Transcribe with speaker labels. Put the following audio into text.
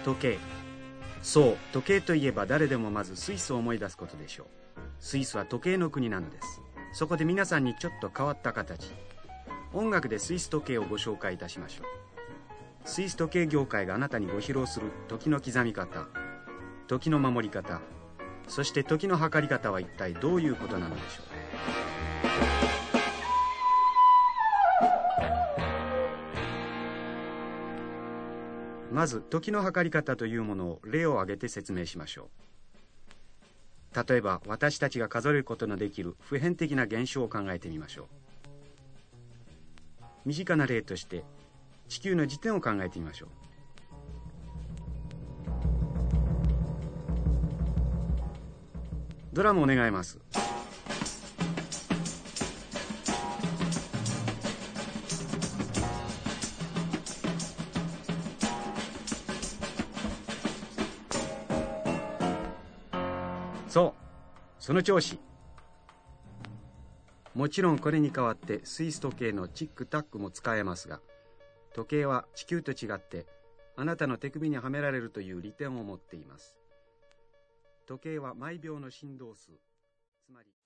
Speaker 1: 時計。そう、時計といえば誰でもまずスイスを思い出すことでしょう。スイスは時計の国なのです。そこで皆さんにちょっと変わった形、音楽でスイス時計をご紹介いたしましょう。スイス時計業界があなたにご披露する時の刻み方、時の守り方、そして時の計り方は一体どういうことなのでしょう。まず時の計り方というものを例を挙げて説明しましょう。例えば私たちが数えることのできる普遍的な現象を考えてみましょう。身近な例として地球の自転を考えてみましょう。ドラムお願います。そう、その調子。もちろんこれに代わってスイス時計のチックタックも使えますが、時計は地球と違ってあなたの手首にはめられるという利点を持っています。時計は毎秒の振動数、つまり